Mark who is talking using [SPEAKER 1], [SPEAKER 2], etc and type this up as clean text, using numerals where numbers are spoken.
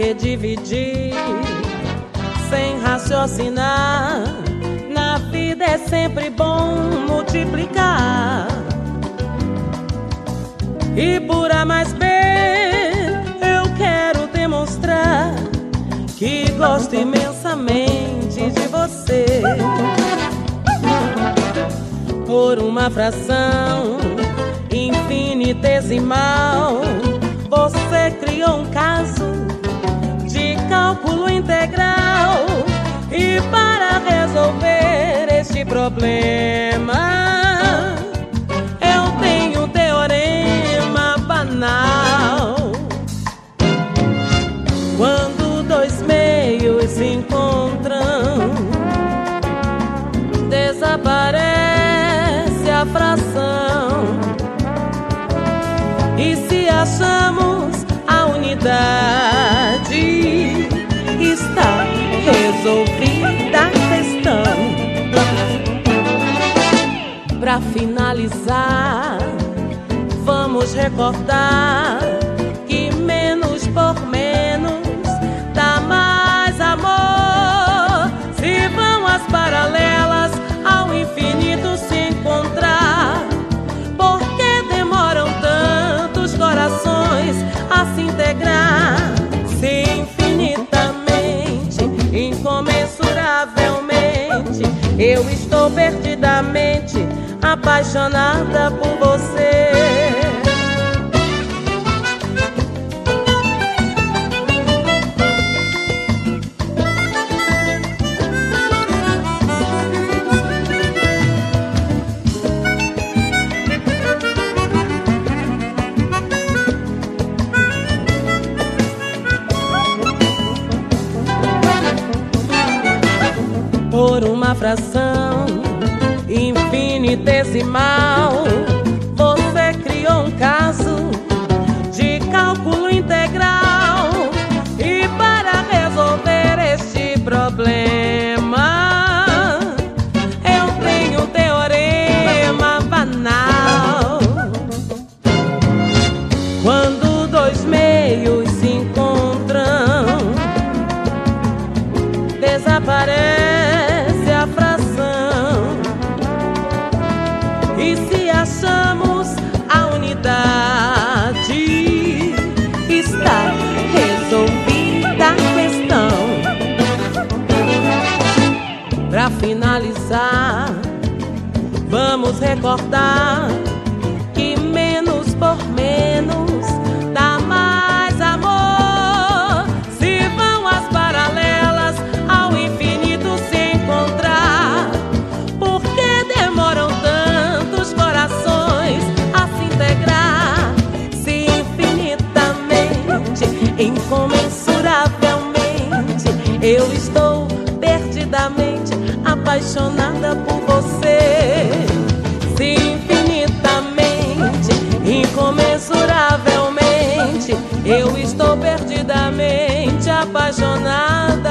[SPEAKER 1] que dividir sem raciocinar? Na vida é sempre bom multiplicar. E por A mais B eu quero demonstrar que gosto imensamente de você. Por uma fração infinitesimal você criou um caso de cálculo integral. E para resolver este problema eu tenho um teorema banal. Quando dois meios se encontram, desaparece a fração. E se achamos a unidade, está resolvida a questão. Pra finalizar, vamos recordar que menos por menos dá mais amor. Se vão as paralelas ao infinito se encontrar, por que demoram tantos corações a se integrar? Se infinitamente, incomensuravelmente, eu estou perdidamente apaixonada por você. Por uma fração infinitesimal você criou um caso de cálculo integral. E para resolver este problema eu tenho um teorema banal. Quando dois meios se encontram, desaparece a fração. E se achamos a unidade, está resolvida a questão. Pra finalizar, vamos recordar que menos por menos dá mais amor. Se vão as paralelas ao infinito se encontrar, por que demoram tantos corações a se integrar? Se infinitamente, incomensuravelmente, eu estou perdidamente apaixonada por você. Se infinitamente, incomensuravelmente, eu estou perdidamente apaixonada